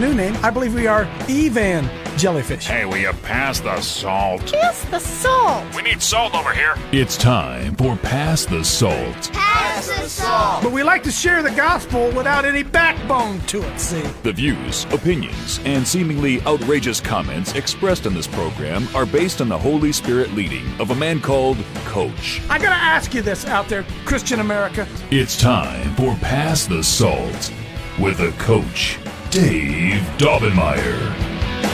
new name. I believe we are Evan Jellyfish. Hey, will you pass the salt? Pass the salt. We need salt over here. It's time for Pass the Salt. Pass the salt. But we like to share the gospel without any backbone to it, see? The views, opinions, and seemingly outrageous comments expressed in this program are based on the Holy Spirit leading of a man called Coach. I gotta ask you this out there, Christian America. It's time for Pass the Salt with a Coach, Dave Daubenmire.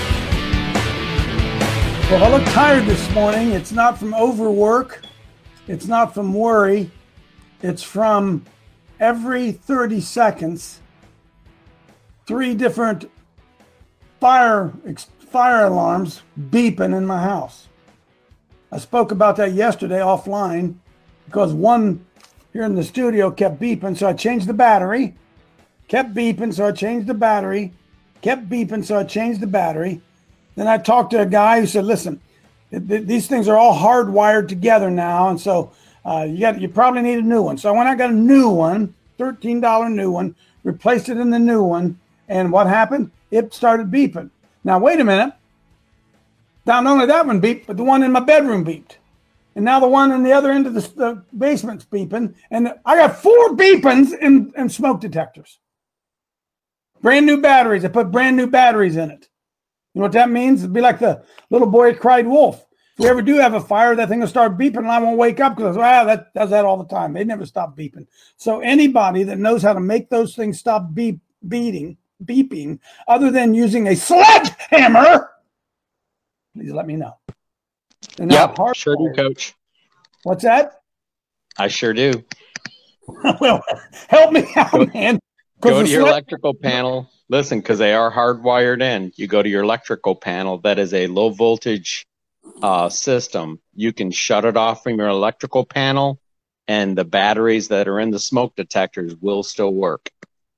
Well, I look tired this morning. It's not from overwork. It's not from worry. It's from every 30 seconds, 3 different fire alarms beeping in my house. I spoke about that yesterday offline because one here in the studio kept beeping, so I changed the battery. Kept beeping, so I changed the battery. Kept beeping, so I changed the battery. Then I talked to a guy who said, listen, these things are all hardwired together now, and so you probably need a new one. So when I got a new one, $13 new one, replaced it in the new one, and what happened? It started beeping. Now, wait a minute. Not only that one beeped, but the one in my bedroom beeped. And now the one in the other end of the basement's beeping. And I got 4 beepings in smoke detectors. Brand new batteries. I put brand new batteries in it. You know what that means? It'd be like the little boy that cried wolf. If we ever do have a fire, that thing will start beeping and I won't wake up because that does that all the time. They never stop beeping. So anybody that knows how to make those things stop beeping, other than using a sledgehammer, please let me know. Yeah, sure do, Coach. What's that? I sure do. Well, help me out, man. Go to your electrical panel. Listen, because they are hardwired in. You go to your electrical panel. That is a low voltage system. You can shut it off from your electrical panel, and the batteries that are in the smoke detectors will still work.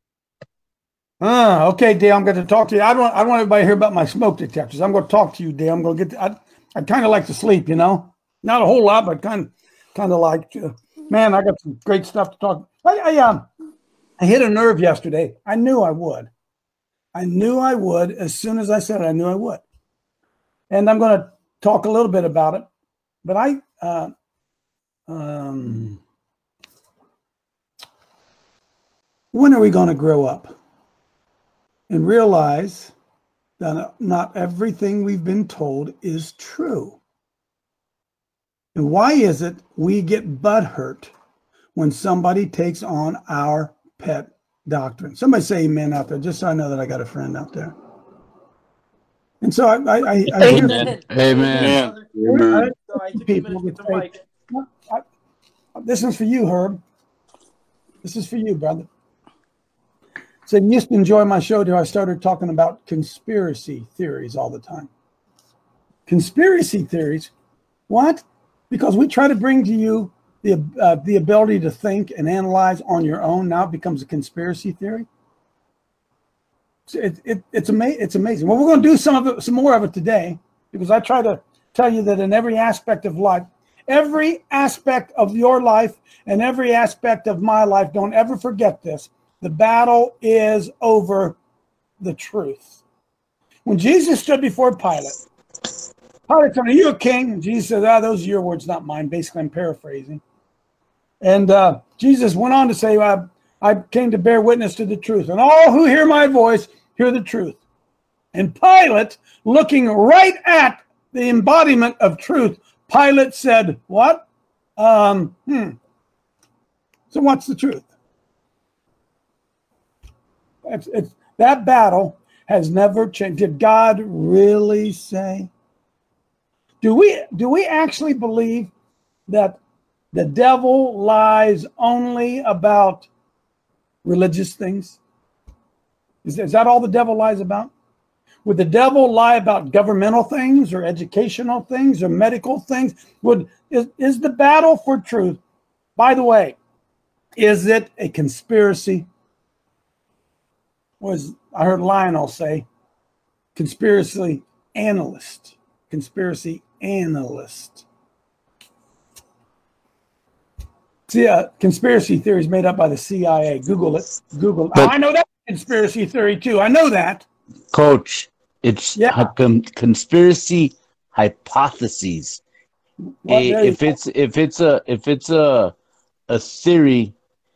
Okay, Dale, I'm going to talk to you. I want everybody to hear about my smoke detectors. I'm going to talk to you, Dale. I'm going to get. I kind of like to sleep, you know, not a whole lot, but kind of like. Man, I got some great stuff to talk. I hit a nerve yesterday. I knew I would. As soon as I said it, I knew I would. And I'm going to talk a little bit about it. But when are we going to grow up and realize that not everything we've been told is true? And why is it we get butthurt when somebody takes on our pet doctrine? Somebody say amen out there, just so I know that I got a friend out there. And so I Amen. Amen. People this is for you, Herb. This is for you, brother. So you used to enjoy my show till I started talking about conspiracy theories all the time. Conspiracy theories? What? Because we try to bring to you the ability to think and analyze on your own. Now it becomes a conspiracy theory. It's amazing. Well, we're going to do some more of it today, because I try to tell you that in every aspect of life, every aspect of your life and every aspect of my life, don't ever forget this. The battle is over the truth. When Jesus stood before Pilate said, "Are you a king?" And Jesus said, "Those are your words, not mine." Basically, I'm paraphrasing. And Jesus went on to say, I came to bear witness to the truth. And all who hear my voice hear the truth. And Pilate, looking right at the embodiment of truth, Pilate said, what? So what's the truth? That battle has never changed. Did God really say? Do we actually believe that the devil lies only about religious things? Is that all the devil lies about? Would the devil lie about governmental things or educational things or medical things? Is the battle for truth, by the way, is it a conspiracy? I heard Lionel say, conspiracy analyst. Conspiracy analyst. See, conspiracy theories made up by the CIA. Google it. I know that conspiracy theory too. I know that. Coach, it's conspiracy hypotheses. If it's a theory,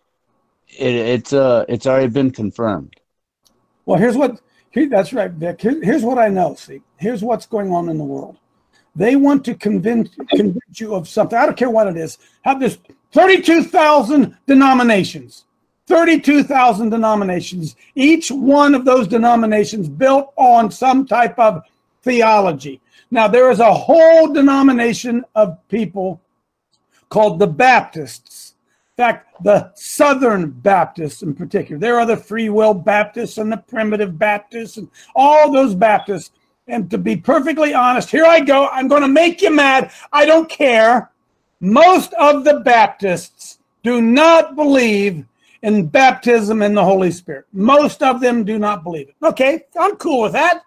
it's already been confirmed. Well, that's right, Vic. Here's what I know. See, here's what's going on in the world. They want to convince you of something. I don't care what it is. Have this 32,000 denominations. 32,000 denominations. Each one of those denominations built on some type of theology. Now, there is a whole denomination of people called the Baptists. In fact, the Southern Baptists in particular. There are the Free Will Baptists and the Primitive Baptists and all those Baptists. And to be perfectly honest, here I go. I'm going to make you mad. I don't care. Most of the Baptists do not believe in baptism in the Holy Spirit. Most of them do not believe it. Okay, I'm cool with that.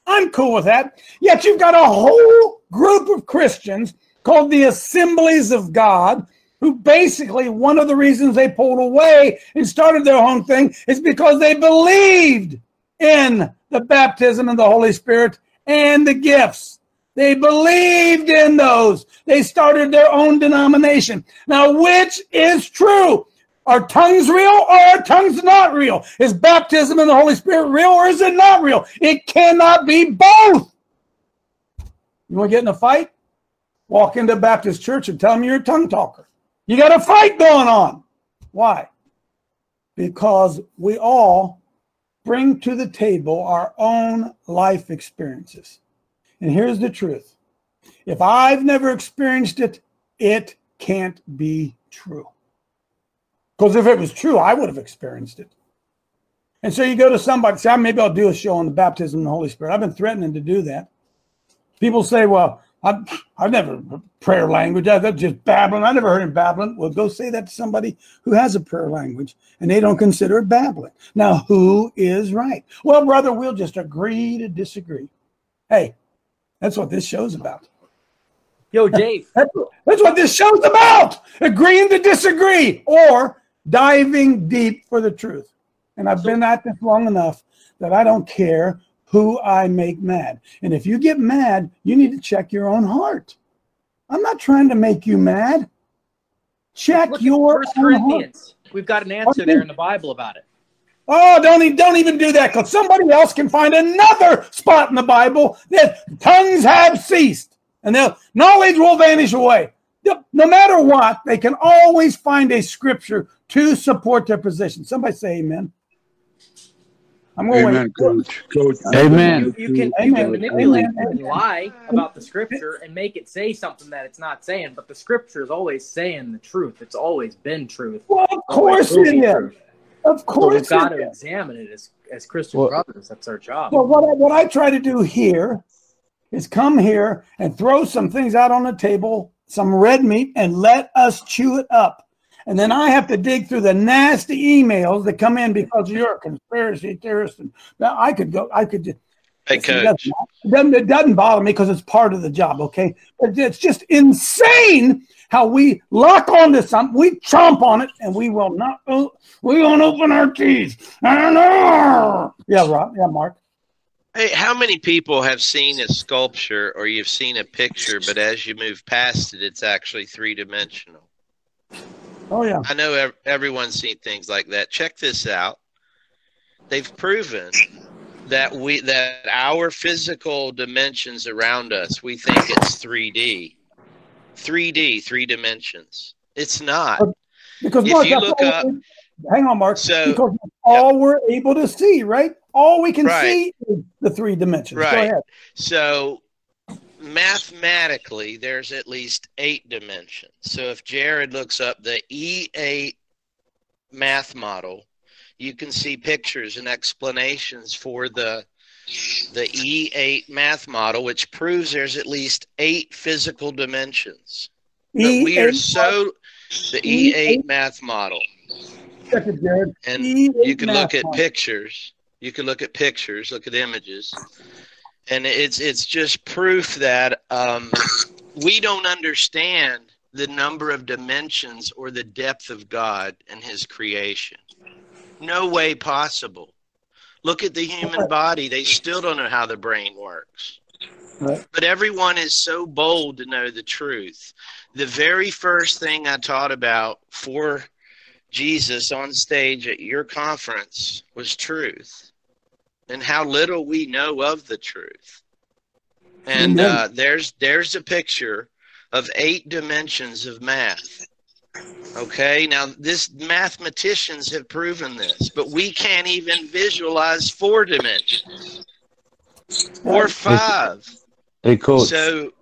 Yet you've got a whole group of Christians called the Assemblies of God, who basically one of the reasons they pulled away and started their own thing is because they believed in the baptism in the Holy Spirit and the gifts. They believed in those. They started their own denomination. Now, which is true? Are tongues real or are tongues not real? Is baptism in the Holy Spirit real or is it not real? It cannot be both. You want to get in a fight? Walk into a Baptist church and tell them you're a tongue talker. You got a fight going on. Why? Because we all bring to the table our own life experiences. And here's the truth. If I've never experienced it, it can't be true. Because if it was true, I would have experienced it. And so you go to somebody, say, maybe I'll do a show on the baptism in the Holy Spirit. I've been threatening to do that. People say, well, I've never prayer language. That's just babbling. I never heard of babbling. Well, go say that to somebody who has a prayer language and they don't consider it babbling. Now, who is right? Well, brother, we'll just agree to disagree. Hey, that's what this show's about. Yo, Dave. That's what this show's about. Agreeing to disagree or diving deep for the truth. And I've been at this long enough that I don't care who I make mad. And if you get mad, you need to check your own heart. I'm not trying to make you mad. Check your own heart. We've got an answer there in the Bible about it. Oh, don't even do that, because somebody else can find another spot in the Bible that tongues have ceased and their knowledge will vanish away. No matter what, they can always find a scripture to support their position. Somebody say amen. I'm going amen, Coach. Amen. You can manipulate and lie about the scripture and make it say something that it's not saying, but the scripture is always saying the truth. It's always been truth. Well, of course it is. Of course, so we've got to examine it as Christian brothers. That's our job. Well, what I try to do here is come here and throw some things out on the table, some red meat, and let us chew it up. And then I have to dig through the nasty emails that come in because you're a conspiracy theorist. And I could just. Hey, Coach. It doesn't bother me because it's part of the job, okay? But it's just insane how we lock onto something, we chomp on it, and we won't open our teeth. Yeah, Rob. Yeah, Mark. Hey, how many people have seen a sculpture or you've seen a picture, but as you move past it, it's actually three-dimensional? Oh, yeah. I know everyone's seen things like that. Check this out. They've proven that our physical dimensions around us, we think it's 3D. 3D, 3 dimensions. It's not. Because if Mark, you look up, hang on, Mark. So, because all we're able to see, right? All we can right. see is the 3 dimensions. Right. Go ahead. So mathematically, there's at least 8 dimensions. So if Jared looks up the E8 math model, you can see pictures and explanations for the E8 math model, which proves there's at least 8 physical dimensions. But we are the E8 math model. Check it, Jared. And you can look at pictures. You can look at pictures, look at images. And it's just proof that we don't understand the number of dimensions or the depth of God and his creation. No way possible. Look at the human body. They still don't know how the brain works. Right. But everyone is so bold to know the truth. The very first thing I taught about for Jesus on stage at your conference was truth, and how little we know of the truth. And there's a picture of 8 dimensions of math. Okay, now mathematicians have proven this, but we can't even visualize 4 dimensions or 5. Hey, Coach. So,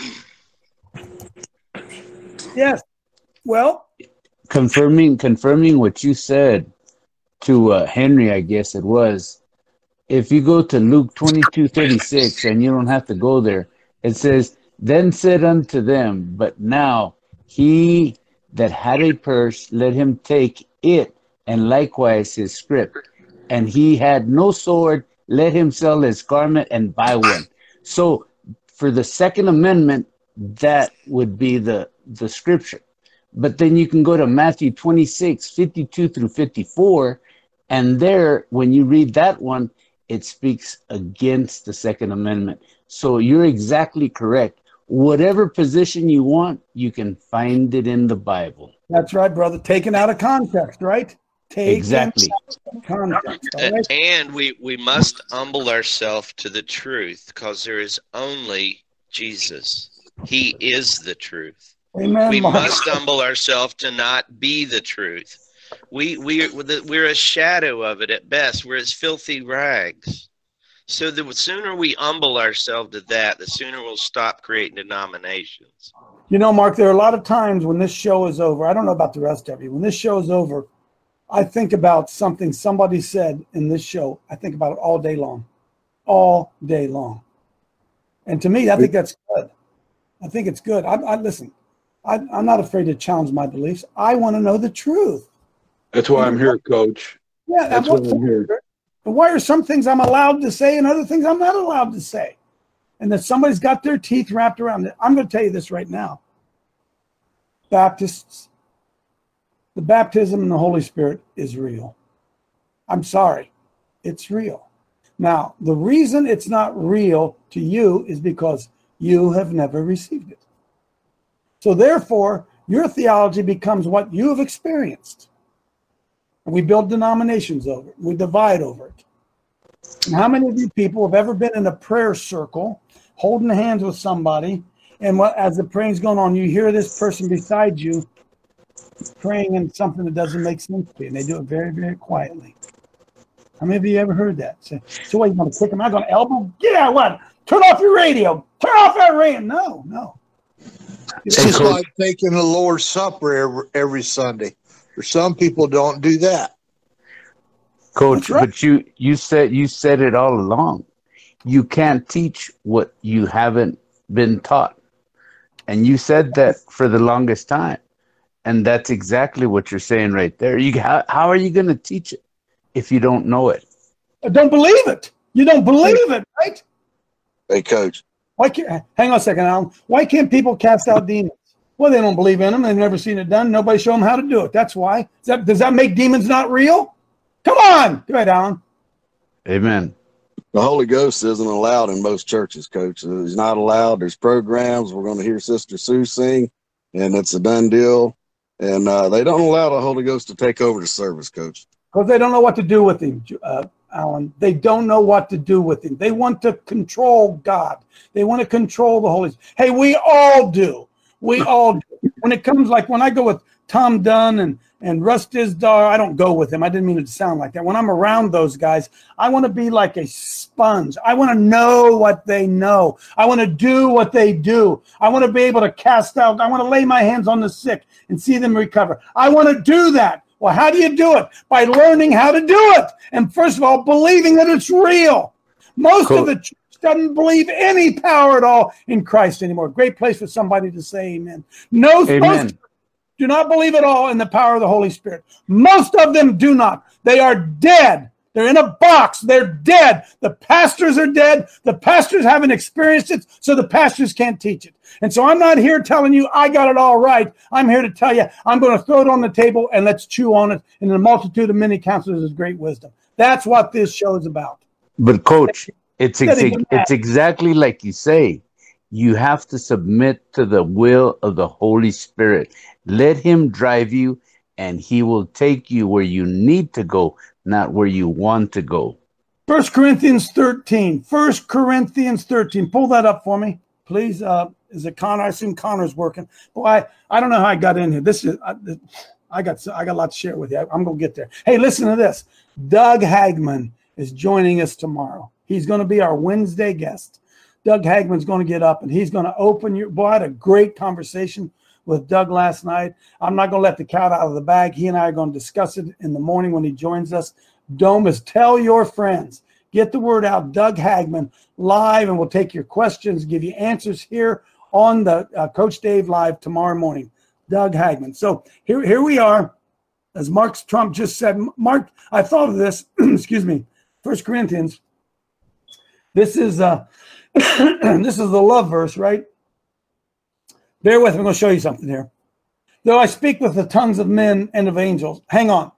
yes. Well, confirming what you said to Henry, I guess it was. If you go to Luke 22:36, and you don't have to go there, it says, "Then said unto them, but now he that had a purse, let him take it, and likewise his scrip. And he had no sword, let him sell his garment and buy one." So for the Second Amendment, that would be the scripture. But then you can go to Matthew 26:52 through 54, and there, when you read that one, it speaks against the Second Amendment. So you're exactly correct. Whatever position you want, you can find it in the Bible. That's right, brother. Taken out of context, right? Exactly. Context, right? And we must humble ourselves to the truth, because there is only Jesus. He is the truth. Amen, we Mark. must humble ourselves to not be the truth. We're a shadow of it at best. We're as filthy rags. So the sooner we humble ourselves to that, the sooner we'll stop creating denominations. You know, Mark, there are a lot of times when this show is over, I don't know about the rest of you, when this show is over, I think about something somebody said in this show. I think about it all day long. All day long. And to me, I think that's good. I think it's good. Listen, I'm not afraid to challenge my beliefs. I want to know the truth. That's why I'm here, Coach. Yeah, that's why I'm here. But why are some things I'm allowed to say and other things I'm not allowed to say? And that somebody's got their teeth wrapped around it. I'm going to tell you this right now. Baptists, the baptism in the Holy Spirit is real. I'm sorry. It's real. Now, the reason it's not real to you is because you have never received it. So therefore, your theology becomes what you have experienced. And we build denominations over it. We divide over it. And how many of you people have ever been in a prayer circle, holding hands with somebody, and as the praying's going on, you hear this person beside you praying in something that doesn't make sense to you, and they do it very, very quietly. How many of you ever heard that? So what, you going to kick them out? Going to elbow? Get out, what? Turn off your radio. Turn off that radio. No. It's just like taking the Lord's Supper every Sunday. For some people, don't do that. Coach, right. But you said it all along. You can't teach what you haven't been taught. And you said that for the longest time. And that's exactly what you're saying right there. How are you going to teach it if you don't know it? I don't believe it. You don't believe it, right? Hey, Coach. Hang on a second, Alan. Why can't people cast out demons? Well, they don't believe in them. They've never seen it done. Nobody showed them how to do it. That's why. Does that make demons not real? Come on. Go ahead, Alan. Amen. The Holy Ghost isn't allowed in most churches, Coach. It's not allowed. There's programs. We're going to hear Sister Sue sing, and it's a done deal. And they don't allow the Holy Ghost to take over the service, Coach. Because they don't know what to do with him, Alan. They don't know what to do with him. They want to control God. They want to control the Holy Spirit. Hey, we all do. We all do. When it comes, like when I go with Tom Dunn and Russ Dizdar, I don't go with him. I didn't mean it to sound like that. When I'm around those guys, I want to be like a sponge. I want to know what they know. I want to do what they do. I want to be able to cast out. I want to lay my hands on the sick and see them recover. I want to do that. Well, how do you do it? By learning how to do it. And first of all, believing that it's real. Most of the church doesn't believe any power at all in Christ anymore. Great place for somebody to say amen. Most do not believe at all in the power of the Holy Spirit. Most of them do not. They are dead. They're in a box. They're dead. The pastors are dead. The pastors haven't experienced it, so the pastors can't teach it. And so I'm not here telling you I got it all right. I'm here to tell you I'm going to throw it on the table and let's chew on it. And in the multitude of many counselors is great wisdom. That's what this show is about. But Coach, it's exactly like you say. You have to submit to the will of the Holy Spirit. Let him drive you, and he will take you where you need to go, not where you want to go. 1 Corinthians 13. 1 Corinthians 13. Pull that up for me, please. Is it Connor? I assume Connor's working. Boy, I don't know how I got in here. This is I got a lot to share with you. I'm going to get there. Hey, listen to this. Doug Hagman is joining us tomorrow. He's going to be our Wednesday guest. Doug Hagman's going to get up, and he's going to open your – boy, I had a great conversation with Doug last night. I'm not going to let the cat out of the bag. He and I are going to discuss it in the morning when he joins us. Domus, tell your friends. Get the word out. Doug Hagman live, and we'll take your questions, give you answers here on the Coach Dave Live tomorrow morning. Doug Hagman. So here we are. As Mark Trump just said, Mark, I thought of this. Excuse me. 1 Corinthians. This is this is the love verse, right? Bear with me. I'm going to show you something here. Though I speak with the tongues of men and of angels. Hang on.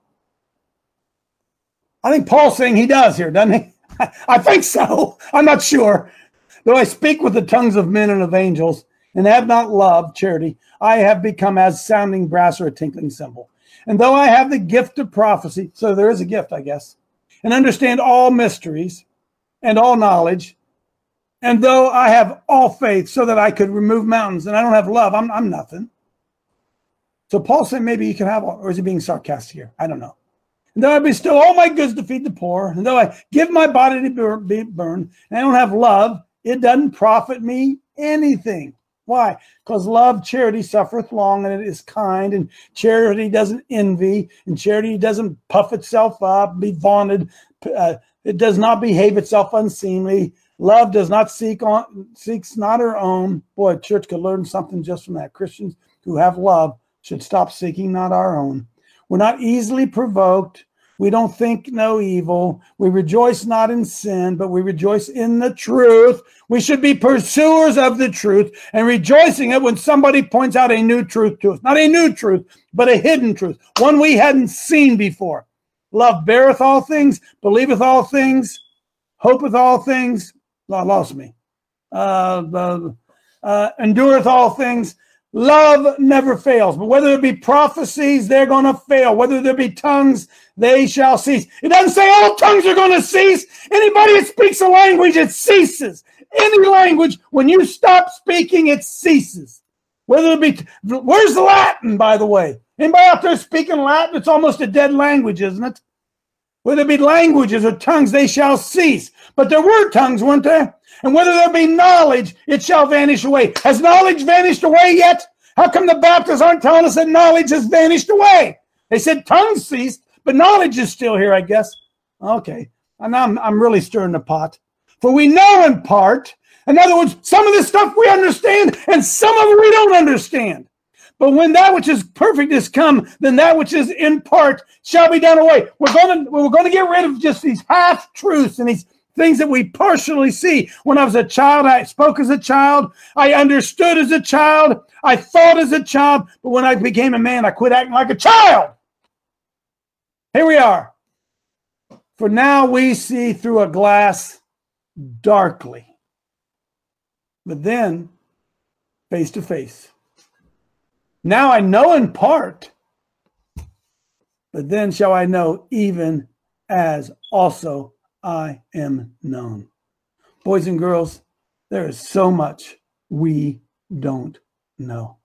I think Paul's saying he does here, doesn't he? I think so. I'm not sure. Though I speak with the tongues of men and of angels and have not love, charity, I have become as sounding brass or a tinkling cymbal. And though I have the gift of prophecy, so there is a gift, I guess, and understand all mysteries and all knowledge, and though I have all faith so that I could remove mountains, and I don't have love, I'm nothing. So Paul said maybe you can have all, or is he being sarcastic here? I don't know. And though I bestow all my goods to feed the poor, and though I give my body to be burned, and I don't have love, it doesn't profit me anything. Why? Because love, charity suffereth long, and it is kind, and charity doesn't envy, and charity doesn't puff itself up, be vaunted. It does not behave itself unseemly. Love does not seeks not her own. Boy, church could learn something just from that. Christians who have love should stop seeking not our own. We're not easily provoked. We don't think no evil. We rejoice not in sin, but we rejoice in the truth. We should be pursuers of the truth and rejoicing it when somebody points out a new truth to us. Not a new truth, but a hidden truth, one we hadn't seen before. Love beareth all things, believeth all things, hopeth all things. Lost me. Endureth all things. Love never fails. But whether it be prophecies, they're going to fail. Whether there be tongues, they shall cease. It doesn't say all tongues are going to cease. Anybody that speaks a language, it ceases. Any language, when you stop speaking, it ceases. Whether it be, where's the Latin, by the way? Anybody out there speaking Latin? It's almost a dead language, isn't it? Whether it be languages or tongues, they shall cease. But there were tongues, weren't there? And whether there be knowledge, it shall vanish away. Has knowledge vanished away yet? How come the Baptists aren't telling us that knowledge has vanished away? They said tongues ceased, but knowledge is still here, I guess. Okay. And now I'm really stirring the pot. For we know in part. In other words, some of this stuff we understand, and some of it we don't understand. But when that which is perfect is come, then that which is in part shall be done away. We're going to get rid of just these half-truths and these things that we partially see. When I was a child, I spoke as a child. I understood as a child. I thought as a child. But when I became a man, I quit acting like a child. Here we are. For now we see through a glass darkly. But then, face to face. Now I know in part, but then shall I know even as also I am known. Boys and girls, there is so much we don't know.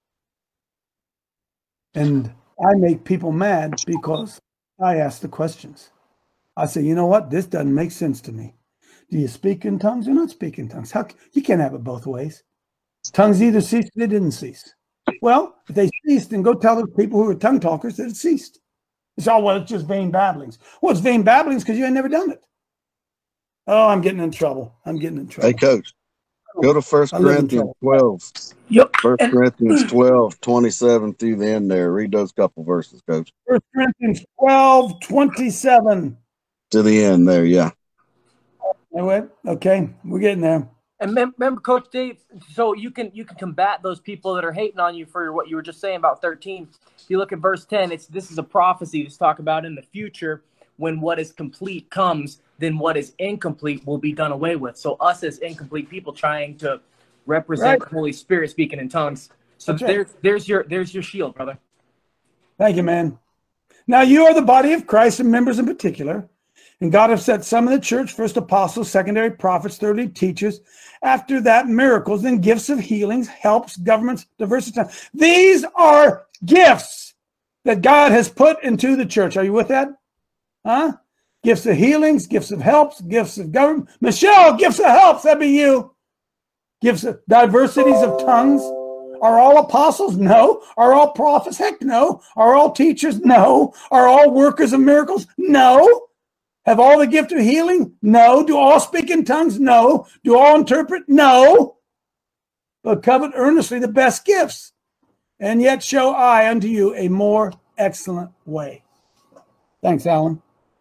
And I make people mad because I ask the questions. I say, you know what? This doesn't make sense to me. Do you speak in tongues or not speak in tongues? You can't have it both ways. Tongues either ceased or they didn't cease. Well, if they ceased, then go tell the people who are tongue talkers that it ceased. It's all, well, it's just vain babblings. Well, it's vain babblings because you ain't never done it. Oh, I'm getting in trouble. Hey, Coach, go to 1 Corinthians 12. Yep. 1 Corinthians 12, 27 through the end there. Read those couple verses, Coach. 1 Corinthians 12, 27. to the end there. Yeah. Okay, we're getting there. And remember, Coach Dave, so you can combat those people that are hating on you for what you were just saying about 13. If you look at verse 10, this is a prophecy to talk about in the future when what is complete comes, then what is incomplete will be done away with. So us as incomplete people trying to represent the Holy Spirit speaking in tongues. So there's your shield, brother. Thank you, man. Now you are the body of Christ and members in particular. And God has set some in the church, first apostles, secondary prophets, thirdly teachers. After that, miracles, then gifts of healings, helps, governments, diversity. These are gifts that God has put into the church. Are you with that? Huh? Gifts of healings, gifts of helps, gifts of government. Michelle, gifts of helps, that'd be you. Gifts of diversities of tongues. Are all apostles? No. Are all prophets? Heck no. Are all teachers? No. Are all workers of miracles? No. Have all the gift of healing? No. Do all speak in tongues? No. Do all interpret? No. But covet earnestly the best gifts, and yet show I unto you a more excellent way. Thanks, Alan.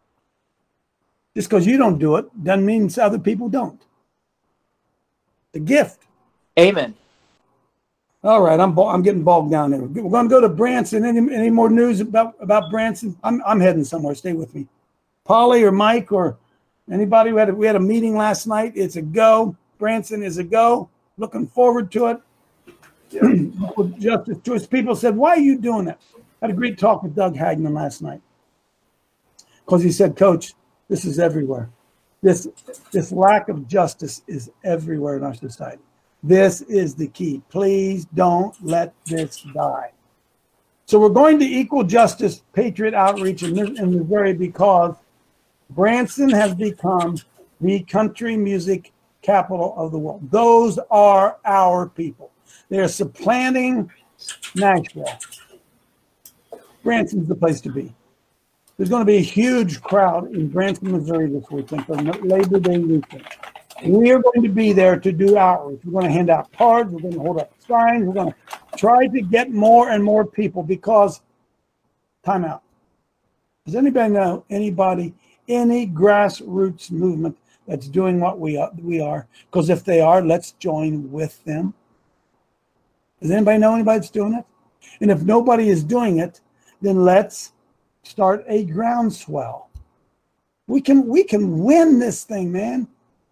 Just because you don't do it doesn't mean other people don't. The gift. Amen. All right, I'm getting bogged down there. We're going to go to Branson. Any more news about Branson? I'm heading somewhere. Stay with me. Polly or Mike or anybody? We had a meeting last night. It's a go. Branson is a go. Looking forward to it. Justice Choice people said, "Why are you doing that?" I had a great talk with Doug Hagman last night because he said, "Coach, this is everywhere. This lack of justice is everywhere in our society. This is the key. Please don't let this die." So we're going to Equal Justice Patriot Outreach in Missouri because Branson has become the country music capital of the world. Those are our people. They're supplanting Nashville. Branson's the place to be. There's going to be a huge crowd in Branson, Missouri this weekend for Labor Day weekend. We are going to be there to do outreach. We're going to hand out cards. We're going to hold up signs. We're going to try to get more and more people because, time out. Does anybody know any grassroots movement that's doing what we are? Because if they are, let's join with them. Does anybody know anybody that's doing it? And if nobody is doing it, then let's start a groundswell. We can win this thing, man.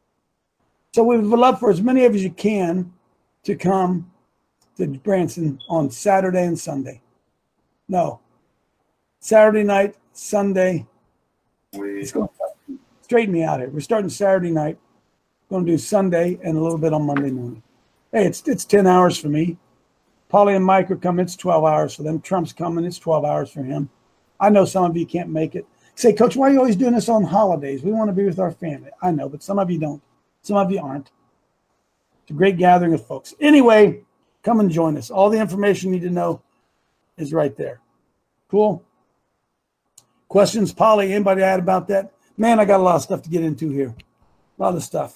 So we would love for as many of you as you can to come to Branson on Saturday and Sunday. No. Saturday night, Sunday. It's going to straighten me out here. We're starting Saturday night. Going to do Sunday and a little bit on Monday morning. Hey, it's 10 hours for me. Polly and Mike are coming. It's 12 hours for them. Trump's coming. It's 12 hours for him. I know some of you can't make it. Say, Coach, why are you always doing this on holidays? We want to be with our family. I know, but some of you don't. Some of you aren't. It's a great gathering of folks. Anyway, come and join us. All the information you need to know is right there. Cool? Questions, Polly? Anybody add about that? Man, I got a lot of stuff to get into here. A lot of stuff.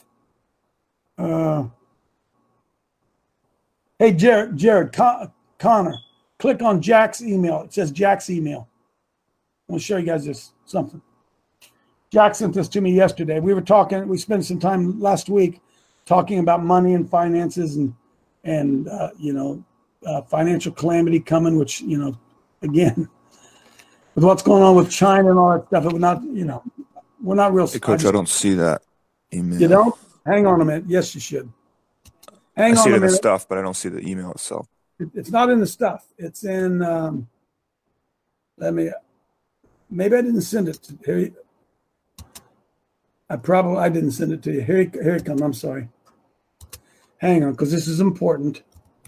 Hey, Jared, Connor, click on Jack's email. It says Jack's email. I want to show you guys this something. Jack sent this to me yesterday. We spent some time last week talking about money and finances and financial calamity coming, which, again, with what's going on with China and all that stuff, it would not, we're not real. Hey, Coach, I don't see that email. You don't? Hang on a minute. Yes, you should. I see it in the stuff, but I don't see the email itself. It's not in the stuff. It's in, maybe I didn't send it to here. I didn't send it to you. Here it comes. I'm sorry. Hang on, because this is important.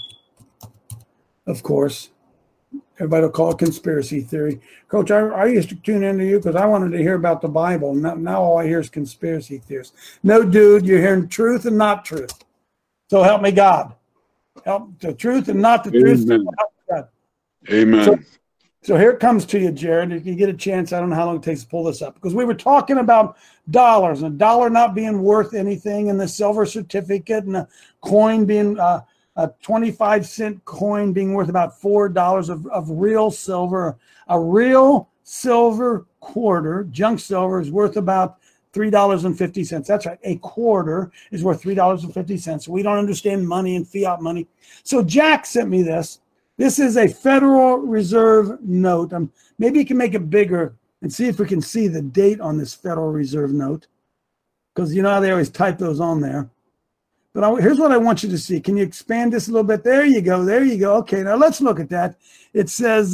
Of course. Everybody will call it conspiracy theory. Coach, I used to tune into you because I wanted to hear about the Bible. Now all I hear is conspiracy theories. No, dude, you're hearing truth and not truth. So help me God. Help the truth and not the truth. So help me God. Amen. So here it comes to you, Jared. If you get a chance, I don't know how long it takes to pull this up. Because we were talking about dollars and a dollar not being worth anything and the silver certificate and a coin being a 25-cent coin being worth about $4 of real silver. A real silver quarter. Junk silver is worth about $3.50. That's right. A quarter is worth $3.50. We don't understand money and fiat money. So Jack sent me this. This is a Federal Reserve note. Maybe you can make it bigger and see if we can see the date on this Federal Reserve note, because you know how they always type those on there. But here's what I want you to see. Can you expand this a little bit? There you go. There you go. Okay, now let's look at that. It says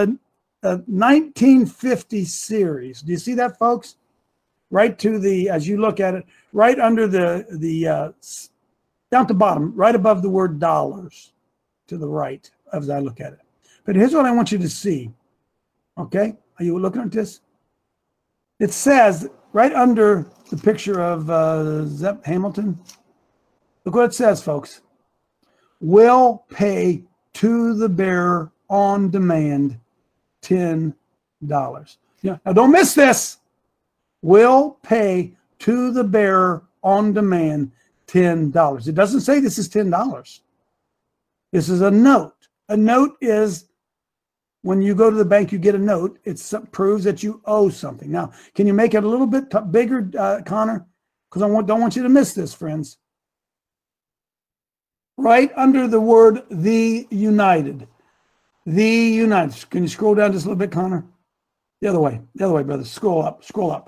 1950 series. Do you see that, folks? Right to the, as you look at it, right under the down at the bottom, right above the word dollars, to the right as I look at it. But here's what I want you to see. Okay, are you looking at this? It says right under the picture of Zep Hamilton. Look what it says, folks. Will pay to the bearer on demand $10. Yeah, now don't miss this. Will pay to the bearer on demand $10. It doesn't say this is $10. This is a note. A note is when you go to the bank, you get a note. It proves that you owe something. Now, can you make it a little bit bigger, Connor? Because I don't want you to miss this, friends. Right under the word the United. The United. Can you scroll down just a little bit, Connor? The other way, brother. Scroll up.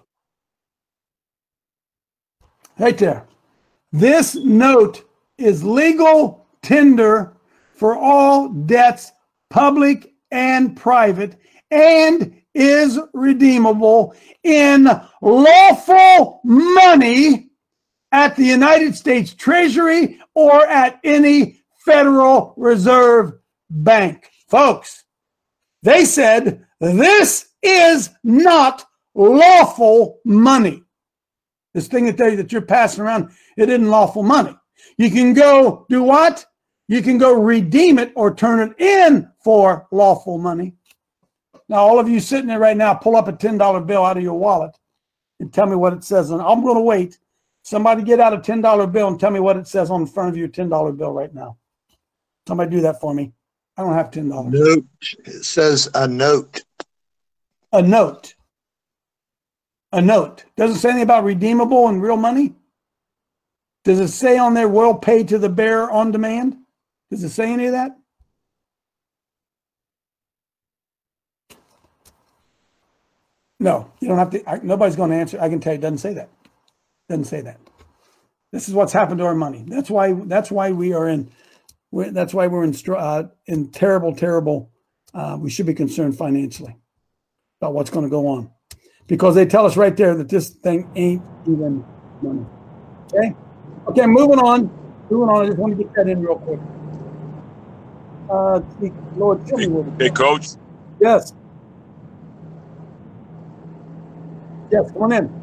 Right there. This note is legal tender for all debts, public and private, and is redeemable in lawful money at the United States Treasury or at any Federal Reserve Bank. Folks, they said this is not lawful money. This thing that you're passing around, it isn't lawful money. You can go do what? You can go redeem it or turn it in for lawful money. Now, all of you sitting there right now, pull up a $10 bill out of your wallet and tell me what it says. And I'm going to wait. Somebody get out a $10 bill and tell me what it says on the front of your $10 bill right now. Somebody do that for me. I don't have $10. Note. It says a note. A note. A note. Doesn't say anything about redeemable and real money. Does it say on there, will pay to the bearer on demand? Does it say any of that? No, you don't have to. Nobody's going to answer. I can tell you, it doesn't say that. Doesn't say that. This is what's happened to our money. That's why we are in. That's why we're in terrible. We should be concerned financially about what's going to go on, because they tell us right there that this thing ain't even money. Okay, moving on. I just want to get that in real quick. Lord, tell me what Hey, Coach. Yes. Yes, come on in.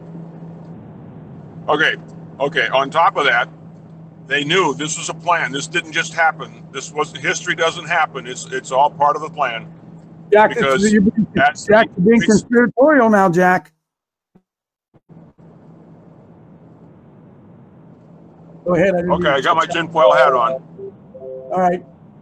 Okay. On top of that, they knew this was a plan. This didn't just happen. This wasn't history. Doesn't happen. It's all part of the plan. Jack, you're being conspiratorial now, Jack. Go ahead. Okay, I got my tinfoil hat on. All right.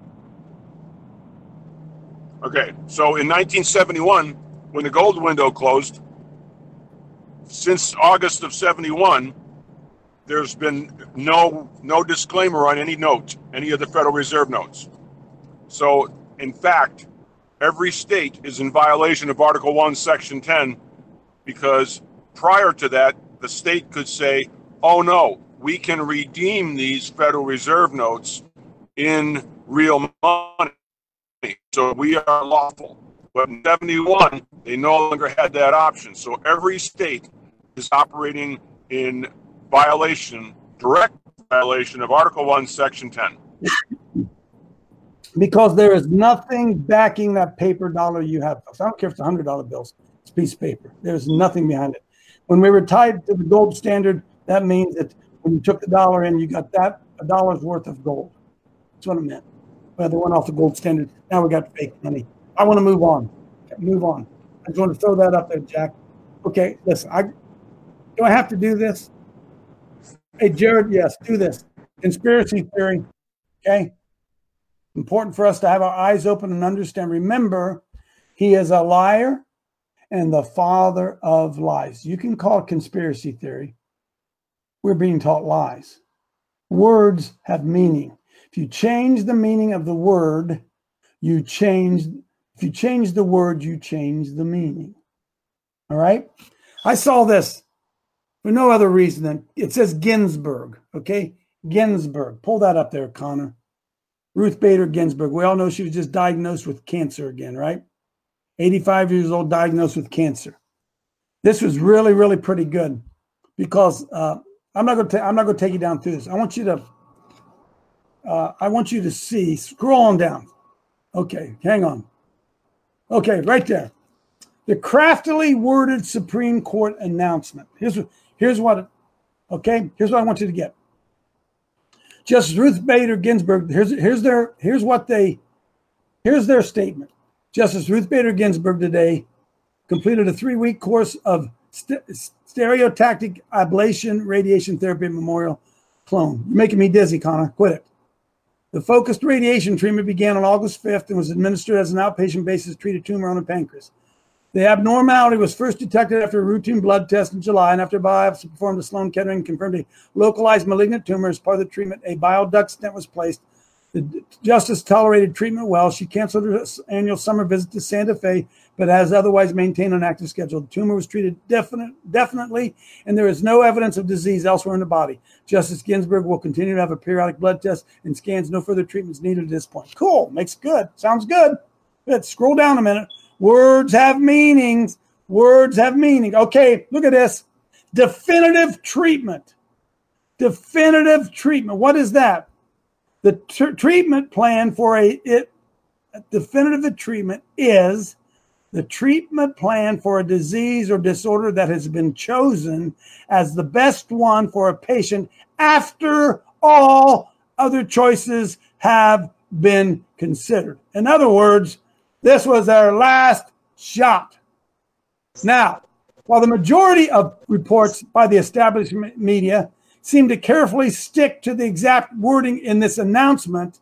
Okay, so in 1971, when the gold window closed, since August of 71, there's been no disclaimer on any note, any of the Federal Reserve notes. So, in fact, every state is in violation of Article 1, Section 10, because prior to that, the state could say, oh no, we can redeem these Federal Reserve notes in real money. So we are lawful. But in 71, they no longer had that option. So every state is operating in direct violation of Article 1, Section 10. Because there is nothing backing that paper dollar you have. I don't care if it's $100 bills. It's a piece of paper. There's nothing behind it. When we were tied to the gold standard, that means that when you took the dollar in, you got that a dollar's worth of gold. That's what it meant. Well, they went off the gold standard. Now we got fake money. I want to move on. I just want to throw that up there, Jack. Okay, listen. Do I have to do this? Hey, Jared, yes, do this. Conspiracy theory. Okay. Important for us to have our eyes open and understand. Remember, he is a liar and the father of lies. You can call it conspiracy theory. We're being taught lies. Words have meaning. If you change the meaning of the word, you change. If you change the word, you change the meaning. All right? I saw this for no other reason than it says Ginsburg. Okay? Ginsburg. Pull that up there, Connor. Ruth Bader Ginsburg. We all know she was just diagnosed with cancer again, right? 85 years old, diagnosed with cancer. This was really, really pretty good because I'm not going to take you down through this. I want you to see. Scroll on down. Okay, hang on. Okay, right there. The craftily worded Supreme Court announcement. Here's what I want you to get. Justice Ruth Bader Ginsburg, here's their statement. Justice Ruth Bader Ginsburg today completed a 3-week course of stereotactic ablation radiation therapy at Memorial Sloan. You're making me dizzy, Connor. Quit it. The focused radiation treatment began on August 5th and was administered as an outpatient basis to treat a tumor on the pancreas. The abnormality was first detected after a routine blood test in July, and after biopsy performed at Sloan Kettering confirmed a localized malignant tumor. As part of the treatment, a bile duct stent was placed. The justice tolerated treatment well. She canceled her annual summer visit to Santa Fe, but has otherwise maintained an active schedule. The tumor was treated definitely, and there is no evidence of disease elsewhere in the body. Justice Ginsburg will continue to have a periodic blood test and scans. No further treatments needed at this point. Cool. Makes good. Sounds good. Let's scroll down a minute. Words have meanings. Words have meaning. Okay, look at this. Definitive treatment. Definitive treatment. What is that? The treatment plan for definitive treatment is the treatment plan for a disease or disorder that has been chosen as the best one for a patient after all other choices have been considered. In other words, this was their last shot. Now, while the majority of reports by the established media seem to carefully stick to the exact wording in this announcement,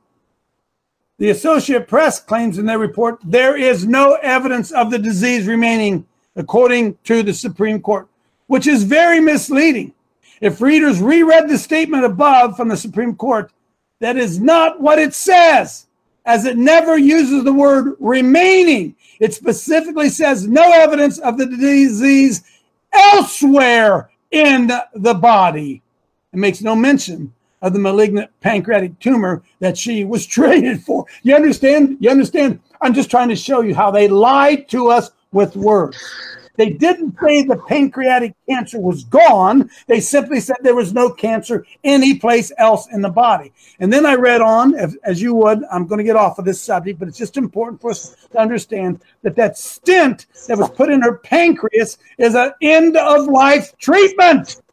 the Associated Press claims in their report there is no evidence of the disease remaining, according to the Supreme Court, which is very misleading. If readers reread the statement above from the Supreme Court, that is not what it says, as it never uses the word remaining. It specifically says no evidence of the disease elsewhere in the body. It makes no mention of the malignant pancreatic tumor that she was treated for. You understand? You understand? I'm just trying to show you how they lied to us with words. They didn't say the pancreatic cancer was gone. They simply said there was no cancer anyplace else in the body. And then I read on, as you would. I'm going to get off of this subject, but it's just important for us to understand that stent that was put in her pancreas is an end-of-life treatment.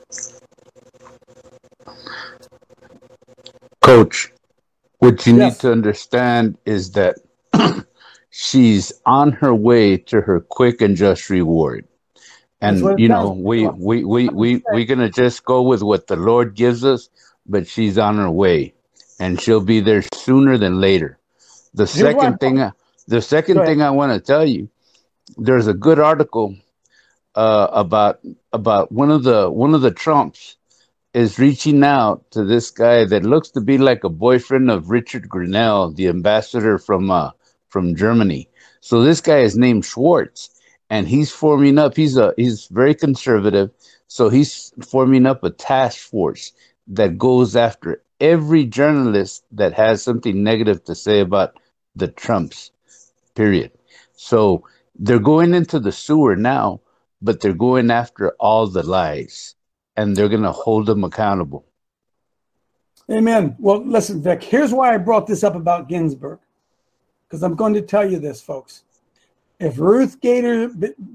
Coach, what you need to understand is that she's on her way to her quick and just reward. And, we're going to just go with what the Lord gives us, but she's on her way and she'll be there sooner than later. The second thing I want to tell you, there's a good article about one of the Trumps is reaching out to this guy that looks to be like a boyfriend of Richard Grenell, the ambassador from Germany. So this guy is named Schwartz, and he's forming up. He's very conservative, so he's forming up a task force that goes after every journalist that has something negative to say about the Trumps. Period. So they're going into the sewer now, but they're going after all the lies. And they're going to hold them accountable. Amen. Well, listen, Vic, here's why I brought this up about Ginsburg. Because I'm going to tell you this, folks. If Ruth Bader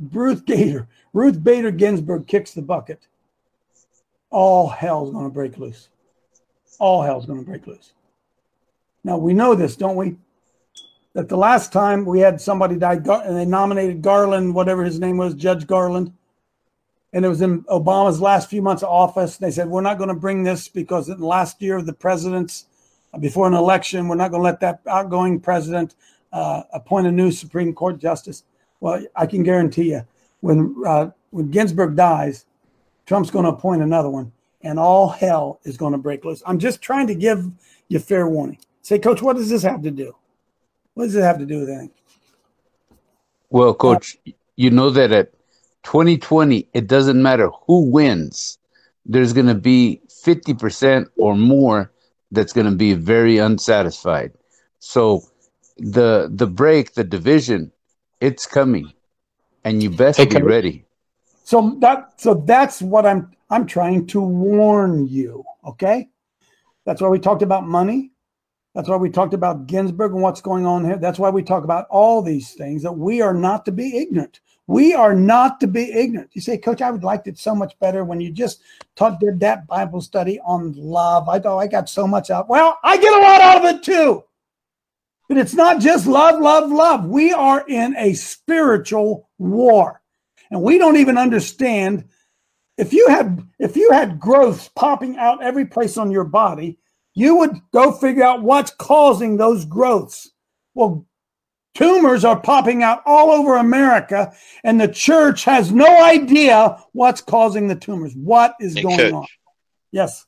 Ginsburg kicks the bucket, all hell's going to break loose. All hell's going to break loose. Now, we know this, don't we? That the last time we had somebody die, and they nominated Garland, whatever his name was, Judge Garland, and it was in Obama's last few months of office. They said, we're not going to bring this because in the last year of the president's, before an election, we're not going to let that outgoing president appoint a new Supreme Court justice. Well, I can guarantee you, when Ginsburg dies, Trump's going to appoint another one, and all hell is going to break loose. I'm just trying to give you fair warning. Say, Coach, what does this have to do? What does it have to do with anything? Well, Coach, you know that at 2020, it doesn't matter who wins. There's going to be 50% or more that's going to be very unsatisfied. So the break, the division, it's coming, and you best be ready. So that's what I'm trying to warn you. Okay, that's why we talked about money. That's why we talked about Ginsburg and what's going on here. That's why we talk about all these things, that we are not to be ignorant. We are not to be ignorant. You say, Coach, I would like it so much better when you just did that Bible study on love. I thought I got so much out. Well, I get a lot out of it too. But it's not just love, love, love. We are in a spiritual war. And we don't even understand. If you had growths popping out every place on your body, you would go figure out what's causing those growths. Well, tumors are popping out all over America, and the church has no idea what's causing the tumors. What is going on? Yes.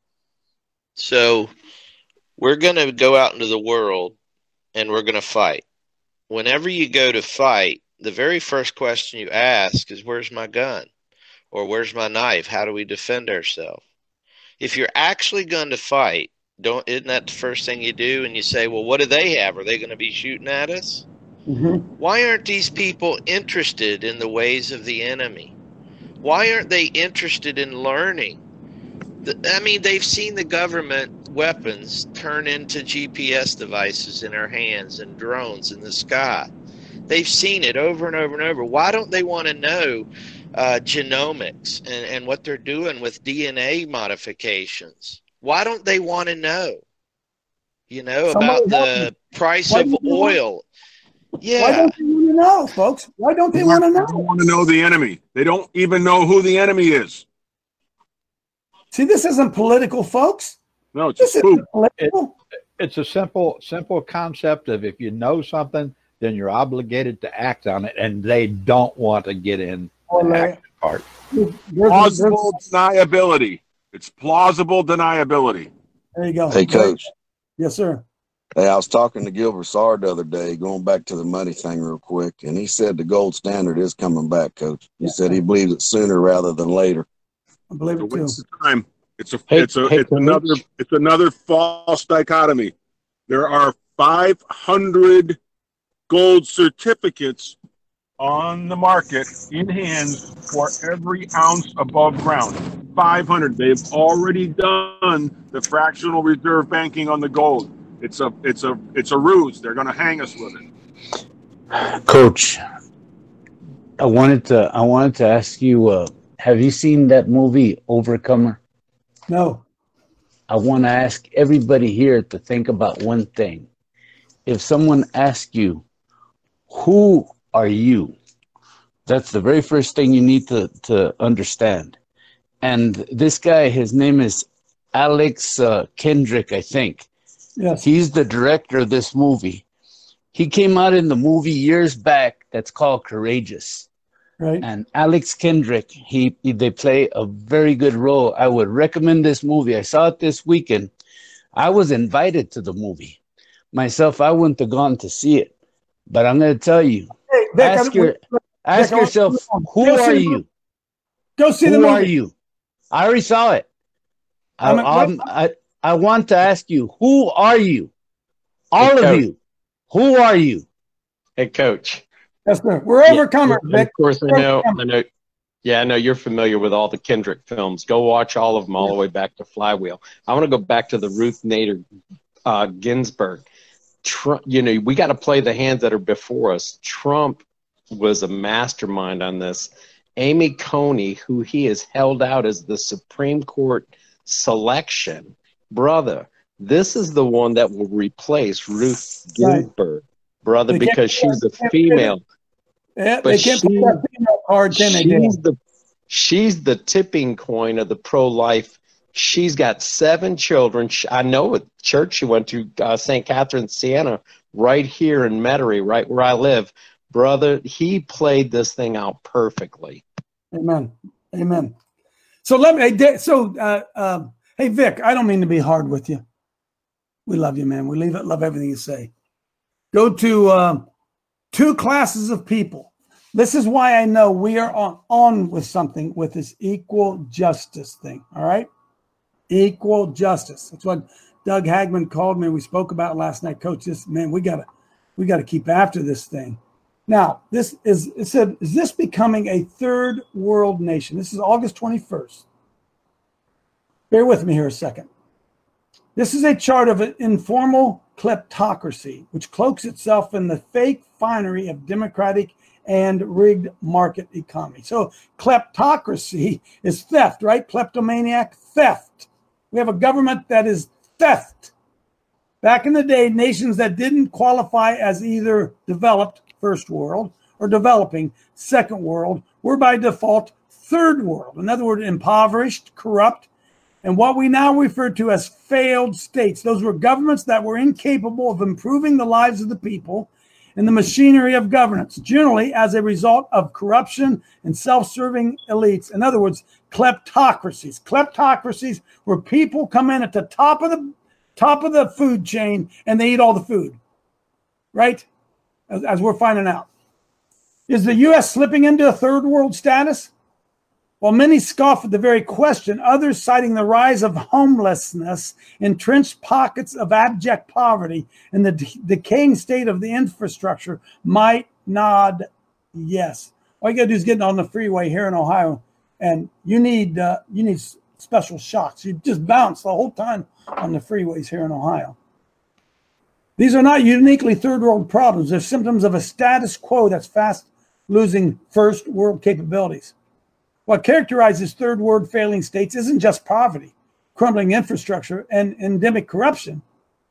So we're going to go out into the world, and we're going to fight. Whenever you go to fight, the very first question you ask is, where's my gun? Or where's my knife? How do we defend ourselves? If you're actually going to fight, isn't that the first thing you do? And you say, well, what do they have? Are they going to be shooting at us? Mm-hmm. Why aren't these people interested in the ways of the enemy? Why aren't they interested in learning? They've seen the government weapons turn into GPS devices in our hands and drones in the sky. They've seen it over and over and over. Why don't they want to know genomics and what they're doing with DNA modifications? Why don't they want to know? About the price of oil. Yeah. Why don't they want to know, folks? Why don't they want to know? They don't want to know the enemy. They don't even know who the enemy is. See, this isn't political, folks. No, it's a spook. It's a simple concept of, if you know something, then you're obligated to act on it, and they don't want to get in the action part. Plausible deniability. It's plausible deniability. There you go. Hey, Coach. Yes, sir. Hey, I was talking to Gil Broussard the other day, going back to the money thing real quick, and he said the gold standard is coming back, Coach. He said he believes it sooner rather than later. I believe it too. It's time. It's another false dichotomy. There are 500 gold certificates on the market in hand for every ounce above ground. 500. They've already done the fractional reserve banking on the gold. It's a ruse. They're going to hang us with it. Coach, I wanted to ask you, have you seen that movie Overcomer? No. I want to ask everybody here to think about one thing. If someone asks you, who are you? That's the very first thing you need to understand. And this guy, his name is Alex Kendrick, I think. Yes. He's the director of this movie. He came out in the movie years back that's called Courageous. Right. And Alex Kendrick, they play a very good role. I would recommend this movie. I saw it this weekend. I was invited to the movie. Myself, I wouldn't have gone to see it. But I'm going to tell you, ask yourself, who are you? Go see the movie. Who are you? I already saw it. I want to ask you, who are you? All of you. Who are you? Hey, Coach. Yes, sir. We're overcomers, Vic. Of course, I know. Yeah, I know you're familiar with all the Kendrick films. Go watch all of them, all the way back to Flywheel. I want to go back to the Ruth Nader Ginsburg. Trump, we got to play the hands that are before us. Trump was a mastermind on this. Amy Coney, who he has held out as the Supreme Court selection, brother, this is the one that will replace Ruth Ginsburg, brother, because she's a female. Yeah, they can't put that female card in. She's the tipping coin of the pro-life. She's got 7 children. I know at church she went to, St. Catherine, Siena, right here in Metairie, right where I live. Brother, he played this thing out perfectly. Amen. Amen. So hey, Vic, I don't mean to be hard with you. We love you, man. We love everything you say. Go to two classes of people. This is why I know we are on with something with this equal justice thing. All right? Equal justice. That's what Doug Hagman called me. We spoke about last night. Coach, we gotta keep after this thing. Now, it said, is this becoming a third world nation? This is August 21st. Bear with me here a second. This is a chart of an informal kleptocracy, which cloaks itself in the fake finery of democratic and rigged market economy. So kleptocracy is theft, right? Kleptomaniac, theft. We have a government that is theft. Back in the day, nations that didn't qualify as either developed first world or developing second world were by default third world. In other words, impoverished, corrupt, and what we now refer to as failed states. Those were governments that were incapable of improving the lives of the people and the machinery of governance, generally as a result of corruption and self-serving elites. In other words, kleptocracies. Kleptocracies where people come in at the top of the food chain and they eat all the food, right? As we're finding out. Is the U.S. slipping into a third world status? While many scoff at the very question, others, citing the rise of homelessness, entrenched pockets of abject poverty, and the decaying state of the infrastructure, might nod yes. All you got to do is get on the freeway here in Ohio, and you need special shocks. You just bounce the whole time on the freeways here in Ohio. These are not uniquely third world problems. They're symptoms of a status quo that's fast losing first world capabilities. What characterizes third world failing states isn't just poverty, crumbling infrastructure, and endemic corruption.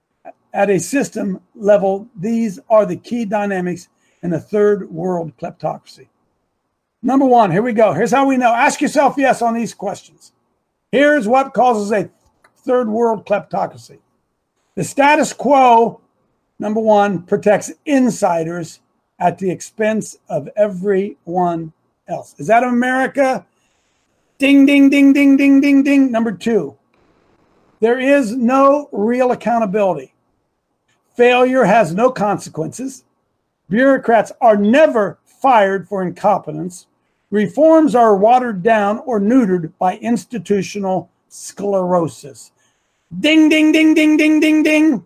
At a system level, these are the key dynamics in a third world kleptocracy. Number one, here we go. Here's how we know. Ask yourself yes on these questions. Here's what causes a third world kleptocracy. The status quo, number one, protects insiders at the expense of everyone else. Is that America? Ding, ding, ding, ding, ding, ding, ding. Number two, there is no real accountability. Failure has no consequences. Bureaucrats are never fired for incompetence. Reforms are watered down or neutered by institutional sclerosis. Ding, ding, ding, ding, ding, ding, ding.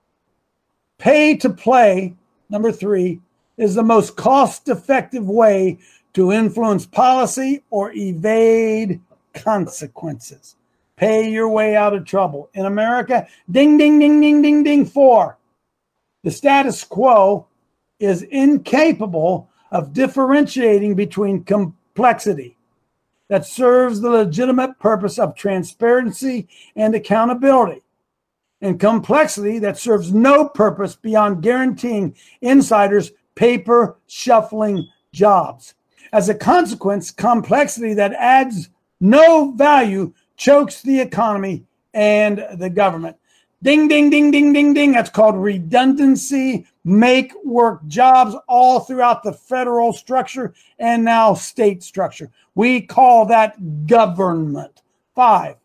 Pay to play, number three, is the most cost-effective way to influence policy or evade consequences. Pay your way out of trouble. In America, ding, ding, ding, ding, ding, ding, four. The status quo is incapable of differentiating between complexity that serves the legitimate purpose of transparency and accountability, and complexity that serves no purpose beyond guaranteeing insiders paper shuffling jobs. As a consequence, complexity that adds no value chokes the economy and the government. Ding, ding, ding, ding, ding, ding. That's called redundancy, make work jobs all throughout the federal structure and now state structure. We call that government. Five.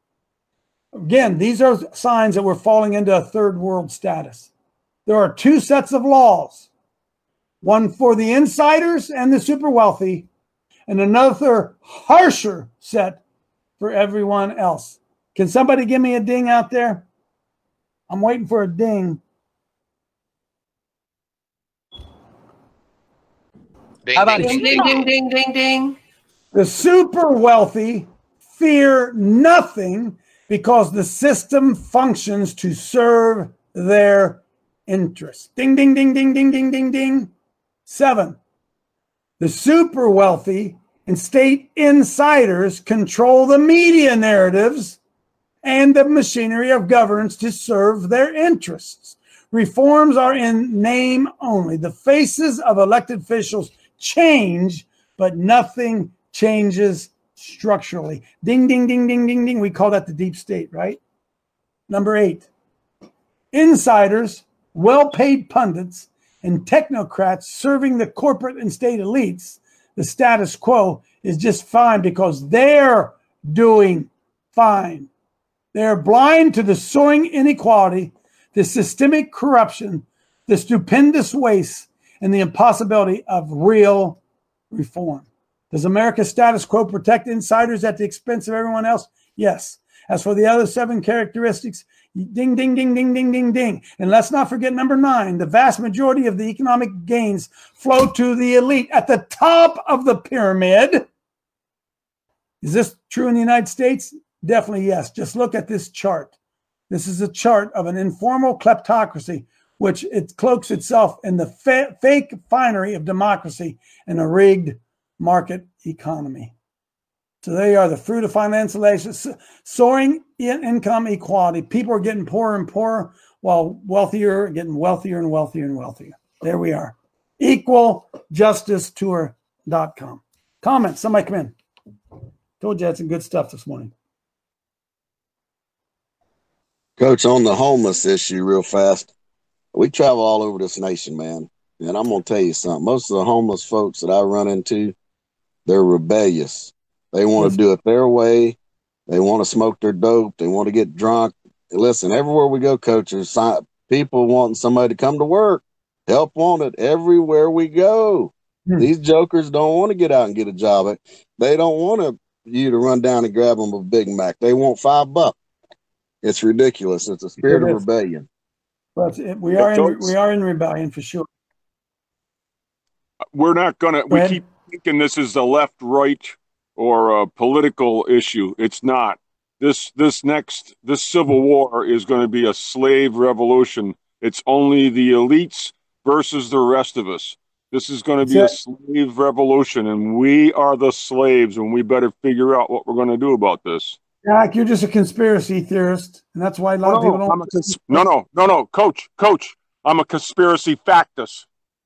Again, these are signs that we're falling into a third world status. There are two sets of laws. One for the insiders and the super wealthy, and another harsher set for everyone else. Can somebody give me a ding out there? I'm waiting for a ding. Ding, ding, ding, ding, ding, ding, ding. The super wealthy fear nothing because the system functions to serve their interests. Ding, ding, ding, ding, ding, ding, ding, ding. 7. The super wealthy and state insiders control the media narratives and the machinery of governance to serve their interests. Reforms are in name only. The faces of elected officials change, but nothing changes structurally. Ding, ding, ding, ding, ding, ding. We call that the deep state, right? Number 8. Insiders, well-paid pundits, and technocrats serving the corporate and state elites, the status quo is just fine because they're doing fine. They're blind to the soaring inequality, the systemic corruption, the stupendous waste, and the impossibility of real reform. Does America's status quo protect insiders at the expense of everyone else? Yes. As for the other 7 characteristics, ding, ding, ding, ding, ding, ding, ding. And let's not forget number 9, the vast majority of the economic gains flow to the elite at the top of the pyramid. Is this true in the United States? Definitely yes. Just look at this chart. This is a chart of an informal kleptocracy, which it cloaks itself in the fake finery of democracy and a rigged market economy. So they are the fruit of financialization, soaring income equality. People are getting poorer and poorer, while wealthier are getting wealthier and wealthier and wealthier. There we are. EqualJusticeTour.com. Comments? Somebody come in. Told you I had some good stuff this morning. Coach, on the homeless issue real fast, we travel all over this nation, man. And I'm going to tell you something. Most of the homeless folks that I run into, they're rebellious. They want to do it their way. They want to smoke their dope. They want to get drunk. Listen, everywhere we go, Coach, there's people wanting somebody to come to work. Help wanted everywhere we go. These jokers don't want to get out and get a job. They don't want you to run down and grab them a Big Mac. They want $5. It's ridiculous. It's a spirit of rebellion. But we are in rebellion for sure. We're not gonna. We keep thinking this is a left, right, or a political issue. It's not. This civil war is going to be a slave revolution. It's only the elites versus the rest of us. This is going to be a slave revolution, and we are the slaves, and we better figure out what we're going to do about this. Jack, you're just a conspiracy theorist, and that's why a lot of people don't. No, Coach. I'm a conspiracy factus.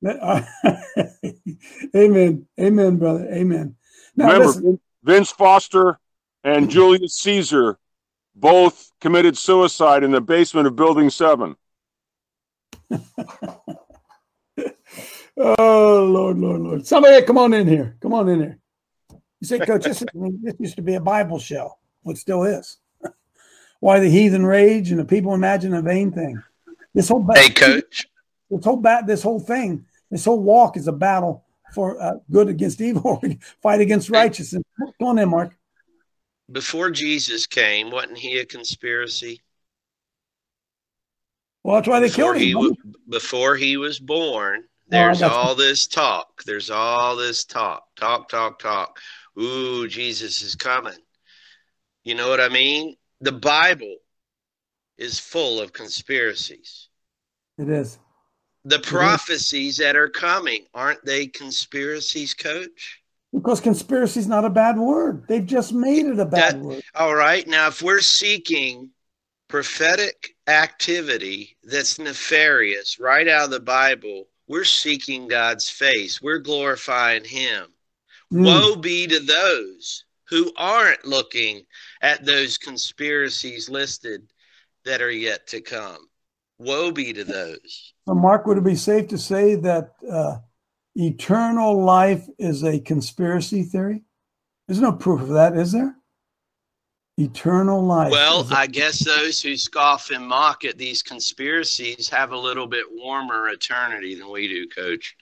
Amen, brother. Amen. Now, remember, listen. Vince Foster and Julius Caesar both committed suicide in the basement of Building 7. Oh, Lord. Somebody come on in here. You say, Coach, this used to be a Bible show. Well, it still is. Why the heathen rage and the people imagine a vain thing. This whole Coach. This whole walk is a battle for good against evil, fight against righteousness. Go on in, Mark. Before Jesus came, wasn't he a conspiracy? Well, that's why they killed him. Before he was born, there's all this talk. There's all this talk. Talk. Ooh, Jesus is coming. You know what I mean? The Bible is full of conspiracies. It is. The prophecies that are coming, aren't they conspiracies, Coach? Because conspiracy is not a bad word. They've just made it a bad word. All right. Now, if we're seeking prophetic activity that's nefarious right out of the Bible, we're seeking God's face. We're glorifying him. Woe be to those who aren't looking at those conspiracies listed that are yet to come. Woe be to those. So, Mark, would it be safe to say that eternal life is a conspiracy theory? There's no proof of that, is there? Eternal life. Well, I guess those who scoff and mock at these conspiracies have a little bit warmer eternity than we do, Coach.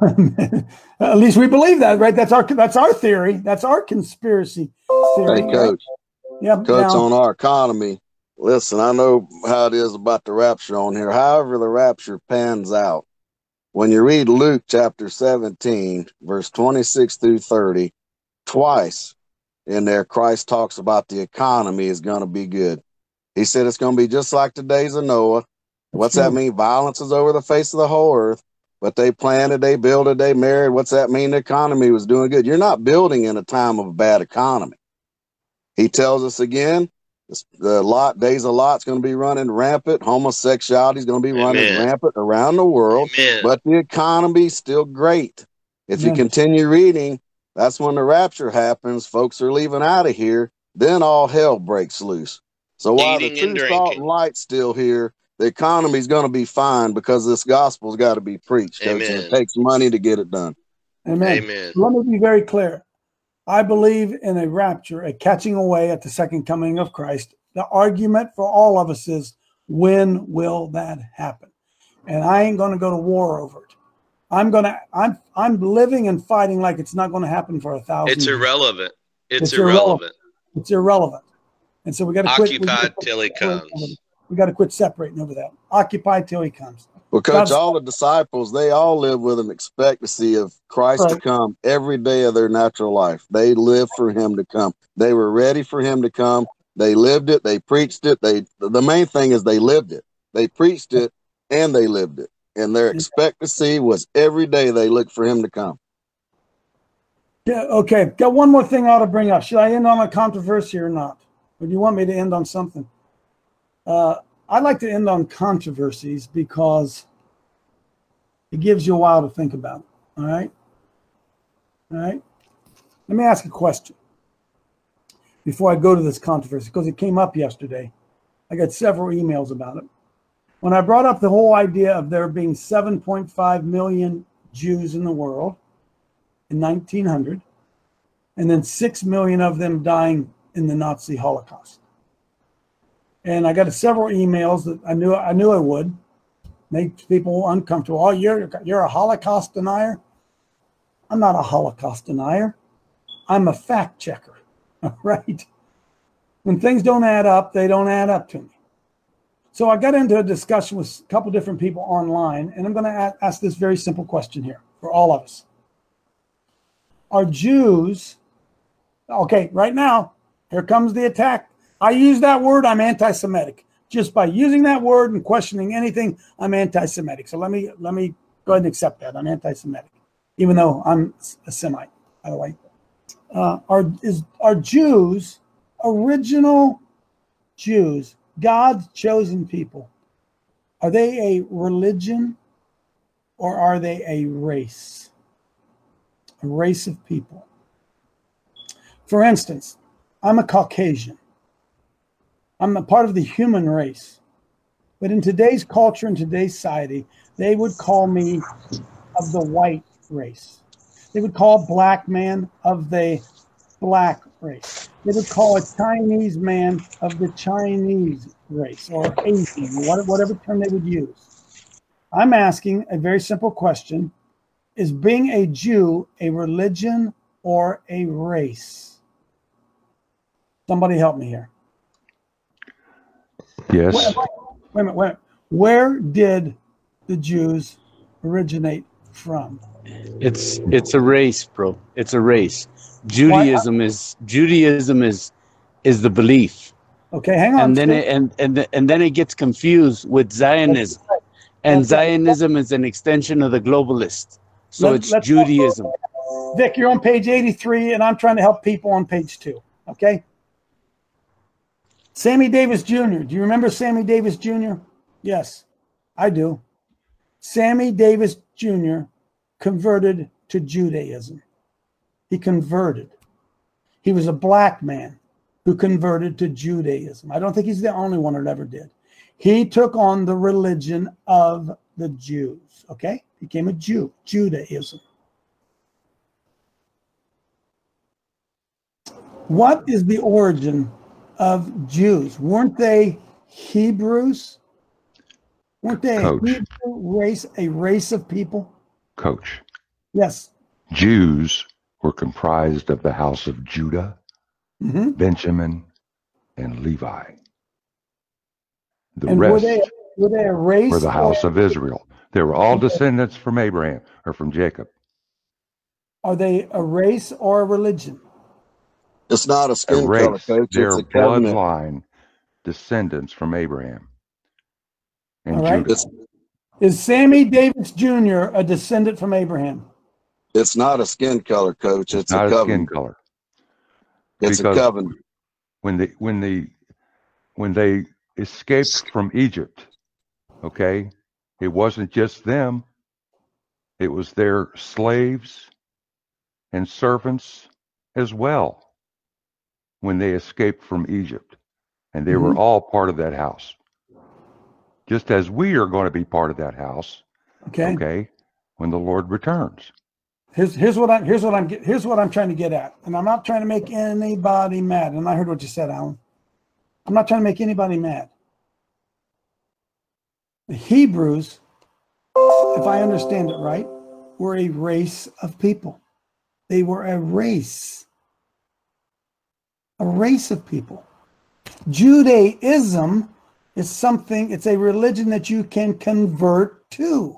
At least we believe that, right? That's our theory. That's our conspiracy theory. Hey, Coach. Yep, Coach, on our economy, listen, I know how it is about the rapture on here. However the rapture pans out, when you read Luke chapter 17, verse 26 through 30, twice in there, Christ talks about the economy is going to be good. He said it's going to be just like the days of Noah. What's that mean? Violence is over the face of the whole earth, but they planted, they builded, they married. What's that mean? The economy was doing good. You're not building in a time of a bad economy. He tells us again, the days of Lot's going to be running rampant. Homosexuality is going to be running rampant around the world. But the economy's still great. If you continue reading, that's when the rapture happens. Folks are leaving out of here. Then all hell breaks loose. So while the true salt and light's still here, the economy's going to be fine because this gospel's got to be preached. Coach, and it takes money to get it done. Amen. Amen. Let me be very clear. I believe in a rapture, a catching away at the second coming of Christ. The argument for all of us is, when will that happen? And I ain't going to go to war over it. I'm living and fighting like it's not going to happen for 1,000 It's years. irrelevant. It's irrelevant. It's irrelevant. And so we got to quit. Occupied till he comes. We got to quit separating over that. Occupy till he comes. Well, Coach, all the disciples, they all live with an expectancy of Christ to come every day of their natural life. They lived for him to come. They were ready for him to come. They lived it. They preached it. The main thing is they lived it. They preached it and they lived it. And their expectancy was every day they looked for him to come. Yeah, okay. Got one more thing I ought to bring up. Should I end on a controversy or not? Or do you want me to end on something? I like to end on controversies because it gives you a while to think about it. All right? All right? Let me ask a question before I go to this controversy, because it came up yesterday. I got several emails about it. When I brought up the whole idea of there being 7.5 million Jews in the world in 1900, and then 6 million of them dying in the Nazi Holocaust. And I got several emails that I knew I would make people uncomfortable. Oh, you're a Holocaust denier? I'm not a Holocaust denier. I'm a fact checker. All right. When things don't add up, they don't add up to me. So I got into a discussion with a couple different people online, and I'm going to ask this very simple question here for all of us. Are Jews, okay, right now, here comes the attack. I use that word, I'm anti-Semitic. Just by using that word and questioning anything, I'm anti-Semitic. So let me go ahead and accept that. I'm anti-Semitic, even though I'm a Semite, by the way. Are Jews, original Jews, God's chosen people, are they a religion or are they a race? A race of people. For instance, I'm a Caucasian. I'm a part of the human race. But in today's culture, in today's society, they would call me of the white race. They would call a black man of the black race. They would call a Chinese man of the Chinese race, or Asian, whatever term they would use. I'm asking a very simple question. Is being a Jew a religion or a race? Somebody help me here. Yes. Wait a minute. Where did the Jews originate from? It's a race, bro. It's a race. Judaism is the belief. Okay, hang on. And then it gets confused with Zionism, and Zionism is an extension of the globalist. So it's Judaism. Vic, you're on page 83, and I'm trying to help people on page 2. Okay. Sammy Davis Jr. Do you remember Sammy Davis Jr.? Yes, I do. Sammy Davis Jr. converted to Judaism. He converted. He was a black man who converted to Judaism. I don't think he's the only one that ever did. He took on the religion of the Jews. Okay? Became a Jew. Judaism. What is the origin of Jews? Weren't they Hebrews? Weren't they a Hebrew race, a race of people? Coach. Yes. Jews were comprised of the house of Judah, Benjamin, and Levi. The rest were they a race? Were the house of Israel. They were all descendants from Abraham or from Jacob. Are they a race or a religion? It's not a skin color, Coach. They're it's a covenant. bloodline descendants from Abraham and All right. Judah. Is Sammy Davis Jr. a descendant from Abraham? It's not a skin color, Coach. It's not a covenant. Skin color. It's Because a covenant. When they escaped from Egypt, okay, it wasn't just them. It was their slaves and servants as well when they escaped from Egypt. And they were all part of that house. just as we are going to be part of that house. Okay. Okay. When the Lord returns. Here's what I'm trying to get at, and I'm not trying to make anybody mad. And I heard what you said, Alan. I'm not trying to make anybody mad. The Hebrews, if I understand it right, were a race of people. They were a race of people. Judaism is something, it's a religion that you can convert to.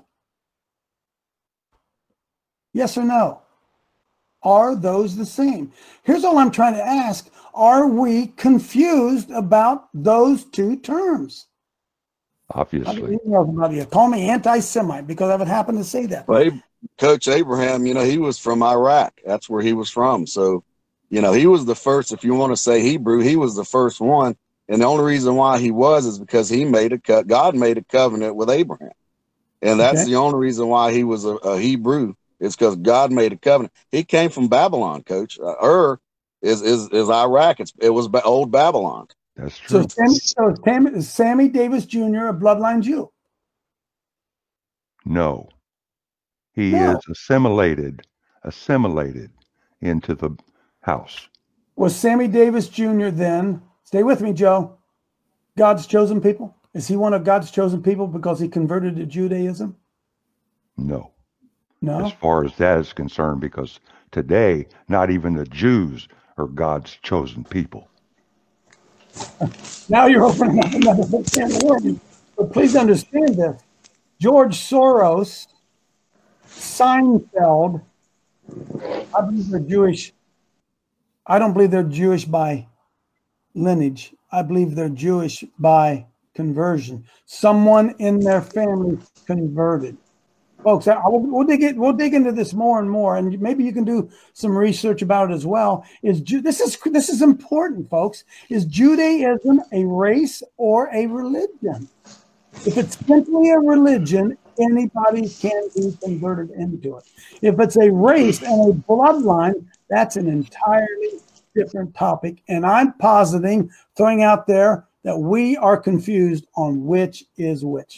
Yes or no? Are those the same? Here's all I'm trying to ask. Are we confused about those two terms? Obviously. Call me anti-Semite because I would happen to say that. Well, Coach Abraham, he was from Iraq. That's where he was from. So, he was the first, if you want to say Hebrew, he was the first one. And the only reason why he was is because God made a covenant with Abraham. And that's the only reason why he was a Hebrew. It's because God made a covenant. He came from Babylon, Coach. Is Iraq. It was old Babylon. That's true. So is Sammy Davis Jr. a bloodline Jew? No. He is assimilated into the house. Was Sammy Davis Jr. then, stay with me, Joe, God's chosen people? Is he one of God's chosen people because he converted to Judaism? No. No. As far as that is concerned, because today, not even the Jews are God's chosen people. Now you're opening up another can of worms. But please understand this. George Soros, Seinfeld, I believe they're Jewish. I don't believe they're Jewish by lineage. I believe they're Jewish by conversion. Someone in their family converted. Folks, we'll dig into this more and more, and maybe you can do some research about it as well. This is important, folks. Is Judaism a race or a religion? If it's simply a religion, anybody can be converted into it. If it's a race and a bloodline, that's an entirely different topic. And I'm positing, throwing out there, that we are confused on which is which.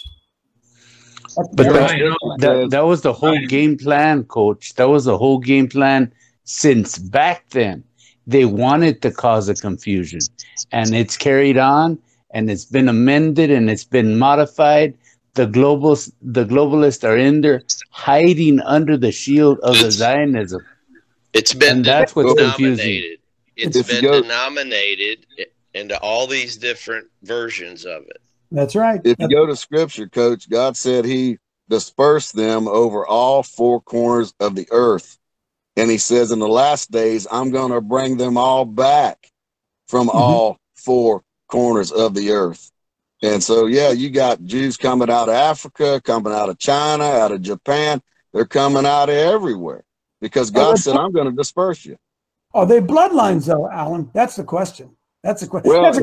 But that was the whole game plan, Coach. That was the whole game plan since back then. They wanted to cause a confusion, and it's carried on, and it's been amended, and it's been modified. The globalists are in there hiding under the shield of the Zionism. It's been that's what's confusing. It's been denominated into all these different versions of it. That's right. If you go to Scripture, Coach, God said he dispersed them over all four corners of the earth. And he says in the last days, I'm going to bring them all back from all four corners of the earth. And so, you got Jews coming out of Africa, coming out of China, out of Japan. They're coming out of everywhere because God said, I'm going to disperse you. Are they bloodlines, though, Alan? That's the question. That's the question. Well,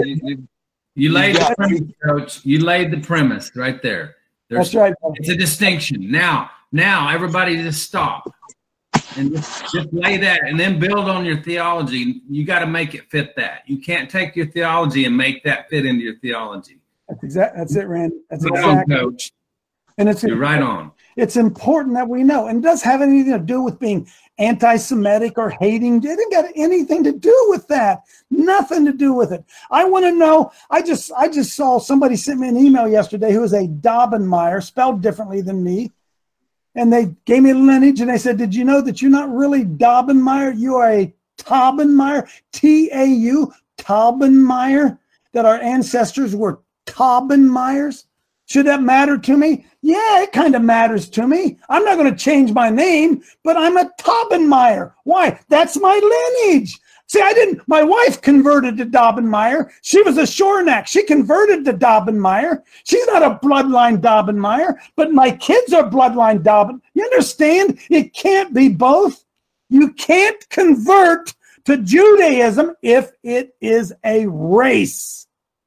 you laid the premise, Coach. You laid the premise right there. That's right. It's a distinction. Now, everybody just stop and just lay that, and then build on your theology. You got to make it fit that. You can't take your theology and make that fit into your theology. That's it, Randy. That's right exactly, on, Coach. And you're right on. It's important that we know, and it does have anything to do with being anti-Semitic or hating. It didn't got anything to do with that. Nothing to do with it. I want to know. I just saw somebody sent me an email yesterday who is a Daubenmeier, spelled differently than me, and they gave me a lineage, and they said, "Did you know that you're not really Daubenmeier? You are a Taubenmeier, T-A-U, Taubenmeier. That our ancestors were Taubenmeiers." Should that matter to me? Yeah, it kind of matters to me. I'm not going to change my name, but I'm a Taubenmeier. Why? That's my lineage. See, my wife converted to Daubenmeier. She was a Shornack. She converted to Daubenmeier. She's not a bloodline Daubenmeier, but my kids are bloodline Dauben. You understand? It can't be both. You can't convert to Judaism if it is a race.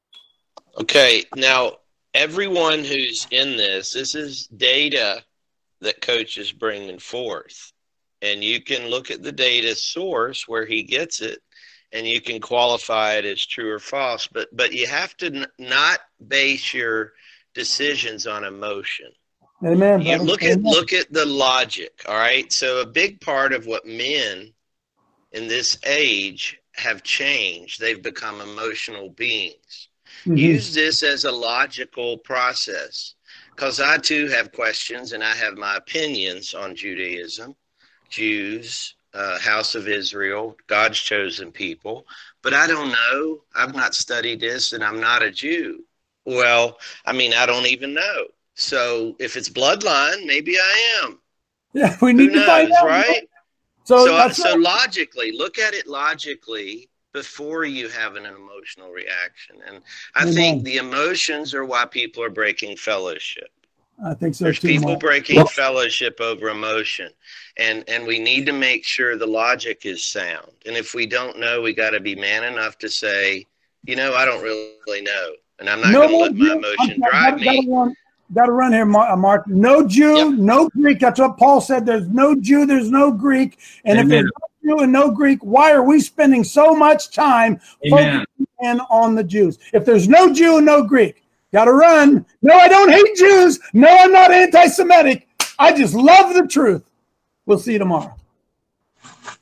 Okay, now, everyone who's in this is data that Coach is bringing forth. And you can look at the data source where he gets it, and you can qualify it as true or false. But you have to not base your decisions on emotion. Amen. You look at the logic. All right. So a big part of what men in this age have changed, they've become emotional beings. Mm-hmm. Use this as a logical process, because I too have questions and I have my opinions on Judaism, Jews, House of Israel, God's chosen people, but I don't know. I've not studied this, and I'm not a Jew. Well, I mean, I don't even know. So if it's bloodline, maybe I am. Yeah, we need to find out, right? So logically, look at it logically before you have an emotional reaction. And I think the emotions are why people are breaking fellowship. I think so. There's too, people Mark. breaking fellowship over emotion. And we need to make sure the logic is sound. And if we don't know, we got to be man enough to say, I don't really know. And I'm not going to let my emotion drive me. Got to run here, Mark. No Jew, no Greek. That's what Paul said. There's no Jew, there's no Greek. And if there's no Jew and no Greek, why are we spending so much time focusing in on the Jews? If there's no Jew and no Greek, got to run. No, I don't hate Jews. No, I'm not anti-Semitic. I just love the truth. We'll see you tomorrow.